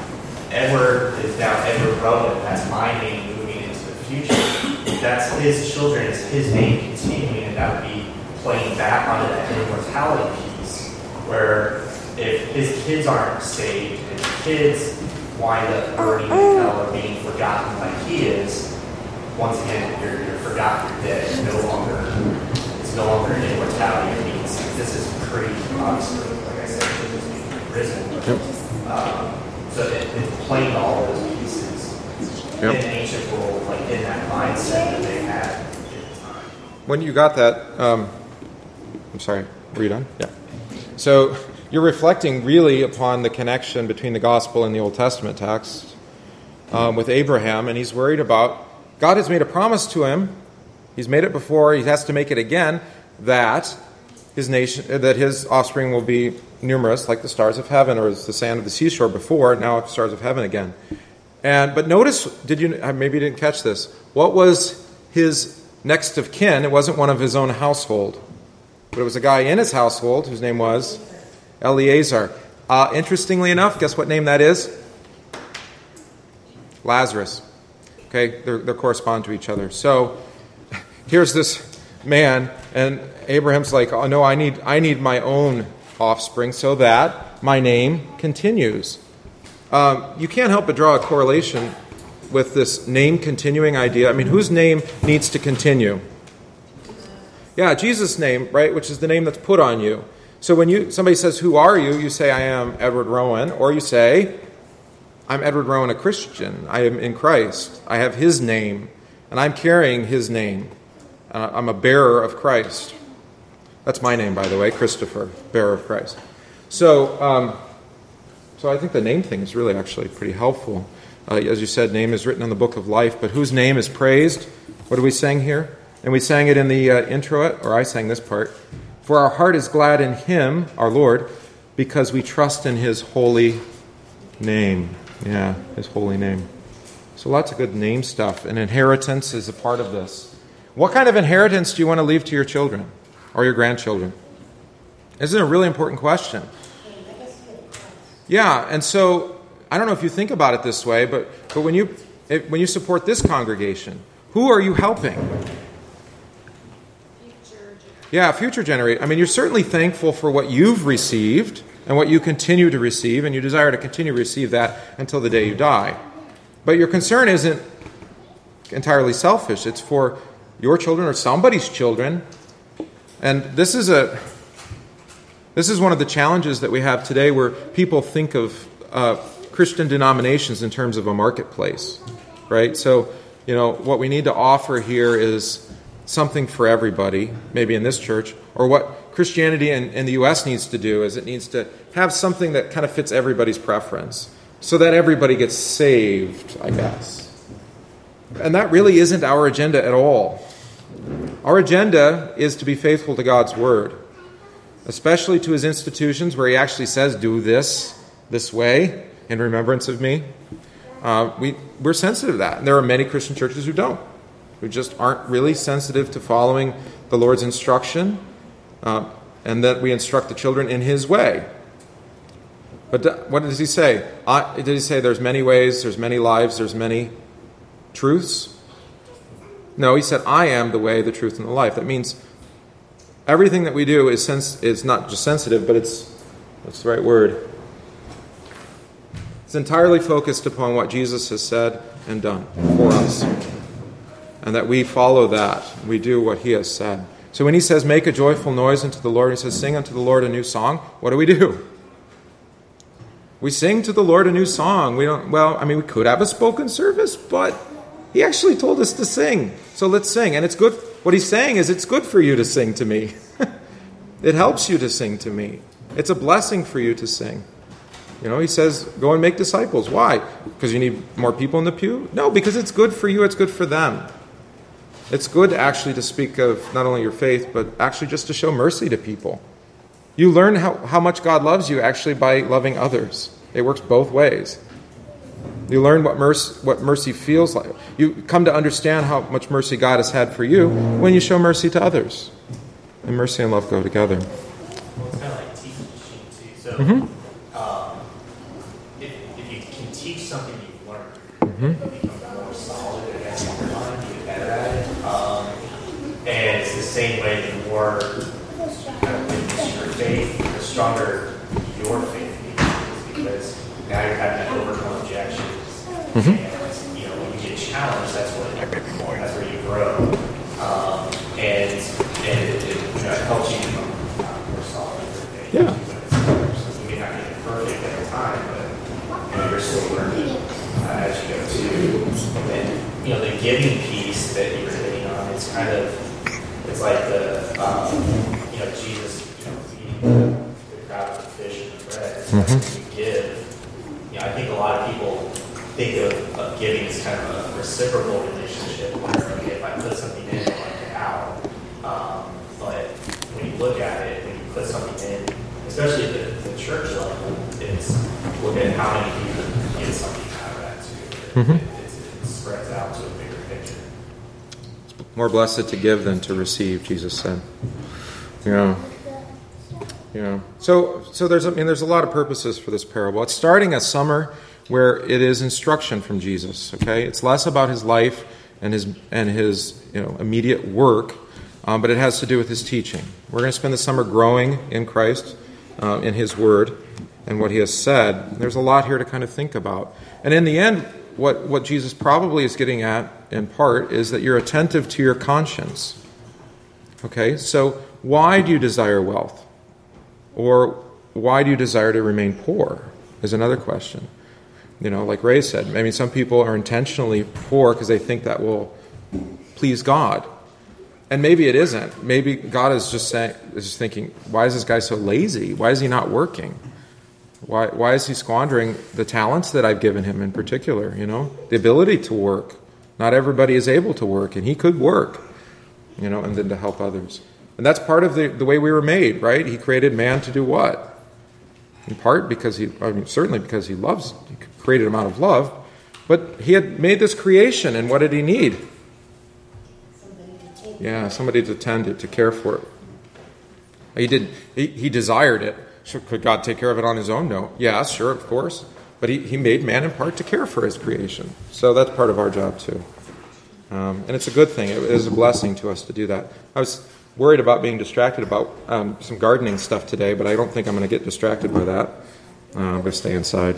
Edward is now Edward Rowan. That's my name moving into the future. That's his children. It's his name continuing, and that would be playing back onto that immortality piece, where if his kids aren't saved, if his kids wind up burning in hell or being forgotten like he is, once again, you're, you're forgotten, you're dead. It's no longer, it's no longer an immortality or being saved. This is pretty obviously, like I said, Jesus being risen. Yep. Um, so it, it's playing all of those pieces yep. in the ancient world, like in that mindset that they had at the time. When you got that, um, I'm sorry, were you done? Yeah. So you're reflecting really upon the connection between the gospel and the Old Testament text um, with Abraham, and he's worried about, God has made a promise to him, he's made it before, he has to make it again, that his nation, that his offspring will be numerous like the stars of heaven, or as the sand of the seashore before, now stars of heaven again. And but notice, did you maybe you didn't catch this? What was his next of kin. It wasn't one of his own household, but it was a guy in his household whose name was Eleazar. Uh, interestingly enough, guess what name that is? Lazarus. Okay, they're, they correspond to each other. So here's this man, and Abraham's like, oh no, I need, I need my own offspring so that my name continues. Um, you can't help but draw a correlation with this name continuing idea. I mean, whose name needs to continue? Yeah, Jesus' name, right, which is the name that's put on you. So when you somebody says, who are you? You say, I am Edward Rowan. Or you say, I'm Edward Rowan, a Christian. I am in Christ. I have his name, and I'm carrying his name. Uh, I'm a bearer of Christ. That's my name, by the way, Christopher, bearer of Christ. So, um, so I think the name thing is really actually pretty helpful. Uh, as you said, name is written in the book of life, but whose name is praised? What do we sing here? And we sang it in the uh, intro, or I sang this part. For our heart is glad in him, our Lord, because we trust in his holy name. Yeah, his holy name. So lots of good name stuff, and inheritance is a part of this. What kind of inheritance do you want to leave to your children or your grandchildren? This is a really important question. Yeah, and so I don't know if you think about it this way, but, but when you if, when you support this congregation, who are you helping? Future Yeah, future generation. I mean, you're certainly thankful for what you've received and what you continue to receive, and you desire to continue to receive that until the day you die. But your concern isn't entirely selfish. It's for your children or somebody's children. And this is a this is one of the challenges that we have today, where people think of uh, Christian denominations in terms of a marketplace, right? So, you know, what we need to offer here is something for everybody, maybe in this church, or what Christianity in, in the U S needs to do is it needs to have something that kind of fits everybody's preference so that everybody gets saved, I guess. And that really isn't our agenda at all. Our agenda is to be faithful to God's word, especially to his institutions where he actually says, do this, this way, in remembrance of me. Uh, we, we're sensitive to that. And there are many Christian churches who don't, who just aren't really sensitive to following the Lord's instruction, uh, and that we instruct the children in his way. But what does he say? I, did he say there's many ways, there's many lives, there's many truths? No, he said, I am the way, the truth, and the life. That means everything that we do is sens- is not just sensitive, but it's, what's the right word? It's entirely focused upon what Jesus has said and done for us. And that we follow that. We do what he has said. So when he says, make a joyful noise unto the Lord, he says, sing unto the Lord a new song, what do we do? We sing to the Lord a new song. We don't, well, I mean, we could have a spoken service, but he actually told us to sing. So let's sing. And it's good. What he's saying is it's good for you to sing to me. It helps you to sing to me. It's a blessing for you to sing. You know, he says, go and make disciples. Why? Because you need more people in the pew? No, because it's good for you. It's good for them. It's good actually to speak of not only your faith, but actually just to show mercy to people. You learn how, how much God loves you actually by loving others. It works both ways. You learn what mercy, what mercy feels like. You come to understand how much mercy God has had for you when you show mercy to others. And mercy and love go together. Well, it's kind of like teaching too. So, Mm-hmm. um, if, if you can teach something you've learned, Mm-hmm. you become more solid at it over time, you get better at it. Um, and it's the same way, the more kind of witness your faith, the stronger your faith becomes, because now you're having to overcome objections. Mm-hmm. And, you know, when you get challenged, that's what that's where you grow. Um, and and it, it, you know, it helps you become uh, more solid in your faith. Yeah. So you may not get it perfect at the time, but you know, you're still learning uh, as you go too. And then, you know, the giving piece that you were hitting on, it's kind of, it's like the, um, you know, Jesus, you know, feeding the, the crowd with the fish and the bread. It's like when you give, you know, I think a lot of people think of, of giving as kind of a reciprocal relationship where, okay, if I put something in, I want it out. Um, but when you look at it, when you put something in, especially at the, the church level, it's look at how many people get something out of that too. It, Mm-hmm. it, it, it spreads out to a bigger picture. More blessed to give than to receive, Jesus said. Yeah. Yeah. So, so there's, I mean, there's a lot of purposes for this parable. It's starting a summer where it is instruction from Jesus. Okay, it's less about his life and his and his you know immediate work, um, but it has to do with his teaching. We're going to spend the summer growing in Christ, uh, in His Word, and what He has said. There's a lot here to kind of think about. And in the end, what what Jesus probably is getting at, in part, is that you're attentive to your conscience. Okay, so why do you desire wealth? Or why do you desire to remain poor? Is another question. You know, like Ray said, I mean, some people are intentionally poor because they think that will please God. And maybe it isn't. Maybe God is just saying, is just thinking, why is this guy so lazy? Why is he not working? Why why is he squandering the talents that I've given him in particular, you know? The ability to work. Not everybody is able to work, and he could work, you know, and then to help others. And that's part of the, the way we were made, right? He created man to do what? In part because he, I mean, certainly because he loves, he created him out of love, but he had made this creation, and what did he need? Yeah, somebody to tend it, to care for it. He did. He, he desired it. Sure, could God take care of it on his own? No. Yeah, sure, of course. But he, he made man in part to care for his creation. So that's part of our job too. Um, and it's a good thing. It is a blessing to us to do that. I was worried about being distracted about um, some gardening stuff today, but I don't think I'm going to get distracted by that. Uh, I'm going to stay inside.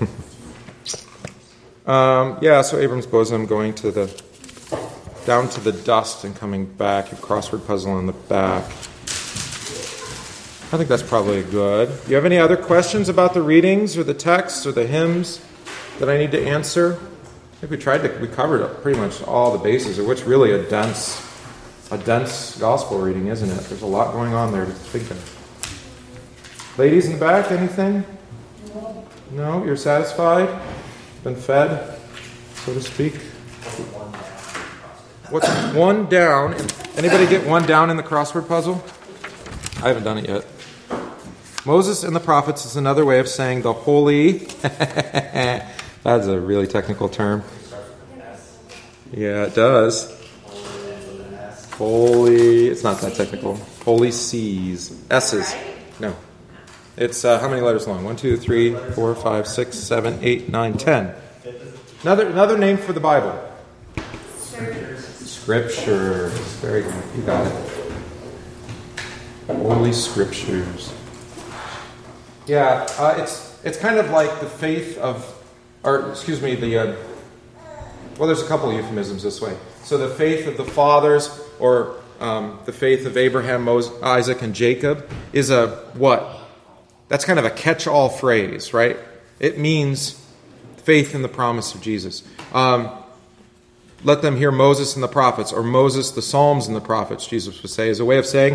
um, yeah, so Abram's bosom going to the down to the dust and coming back. Your crossword puzzle on the back. I think that's probably good. Do you have any other questions about the readings or the texts or the hymns that I need to answer? I think we tried to, we covered pretty much all the bases of what's really a dense, a dense gospel reading, isn't it? There's a lot going on there to think of. Ladies in the back, anything? No? You're satisfied? Been fed, so to speak? What's one down? Anybody get one down in the crossword puzzle? I haven't done it yet. Moses and the prophets is another way of saying the holy. That's a really technical term. Yeah, it does. Holy. It's not that technical. Holy seas. S's. No. It's uh, how many letters long? One, two, three, four, five, six, seven, eight, nine, ten. Another another name for the Bible. Scriptures. Very good. You got it. Holy Scriptures. Yeah, uh, it's it's kind of like the faith of, or excuse me, the uh, well, there's a couple of euphemisms this way. So the faith of the fathers, or um, the faith of Abraham, Moses, Isaac, and Jacob, is a what? That's kind of a catch-all phrase, right? It means faith in the promise of Jesus. Um, let them hear Moses and the prophets, or Moses, the Psalms, and the prophets, Jesus would say, is a way of saying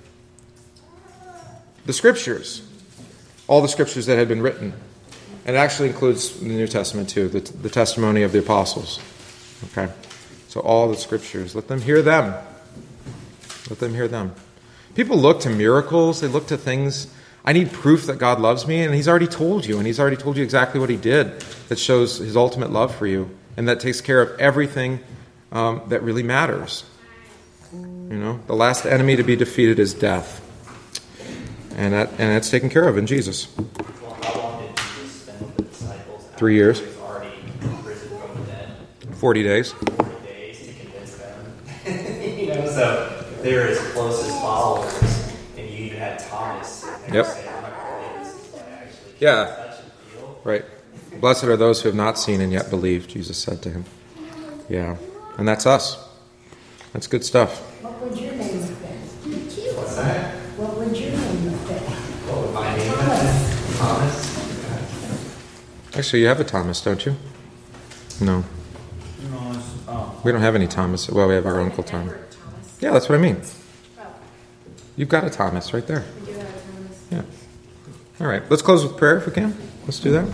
the Scriptures, all the Scriptures that had been written. And it actually includes the New Testament too, the, the testimony of the apostles. Okay, so all the Scriptures, let them hear them. Let them hear them. People look to miracles, they look to things. I need proof that God loves me, and He's already told you, and He's already told you exactly what He did that shows His ultimate love for you, and that takes care of everything um, that really matters. You know, the last enemy to be defeated is death. And that and that's taken care of in Jesus. Well, how long did Jesus spend with the disciples? Three years. He was already risen from the dead. Forty days. Forty days to convince them. You know, so they were His closest followers, and you even had Thomas. And Yep. saying, "I'm not gonna believe this is what I actually Yeah. touch and feel." Right. Blessed are those who have not seen and yet believed, Jesus said to him. Yeah. And that's us. That's good stuff. What would your name have been? What's that? What would your name have been? What would my name have been? Thomas. Actually, you have a Thomas, don't you? No. No, it's, oh. We don't have any Thomas. Well, we have our Uncle Tom. Yeah, that's what I mean. You've got a Thomas right there. Yeah. All right. Let's close with prayer if we can. Let's do that.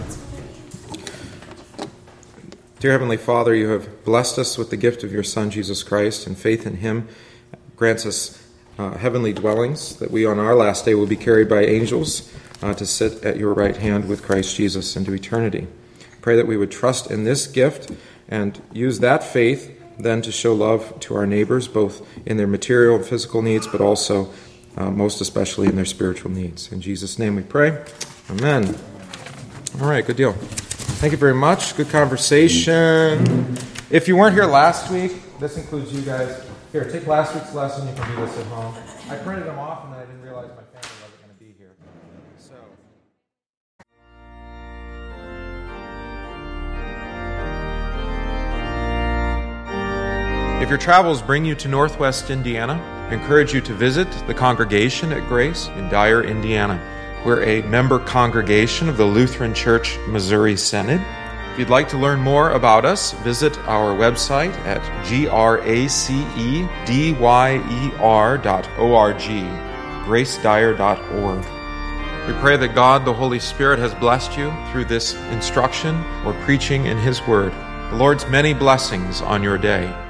Dear Heavenly Father, you have blessed us with the gift of your Son, Jesus Christ, and faith in Him grants us uh, heavenly dwellings, that we on our last day will be carried by angels uh, to sit at your right hand with Christ Jesus into eternity. Pray that we would trust in this gift and use that faith then to show love to our neighbors, both in their material and physical needs, but also uh, most especially in their spiritual needs. In Jesus' name we pray. Amen. All right, good deal. Thank you very much. Good conversation. If you weren't here last week, this includes you guys. Here, take last week's lesson. You can do this at home. I printed them off, and then I didn't realize my family wasn't going to be here. So. If your travels bring you to Northwest Indiana, I encourage you to visit the congregation at Grace in Dyer, Indiana. We're a member congregation of the Lutheran Church Missouri Synod. If you'd like to learn more about us, visit our website at gracedyer dot org, gracedyer dot org. We pray that God, the Holy Spirit, has blessed you through this instruction or preaching in His Word. The Lord's many blessings on your day.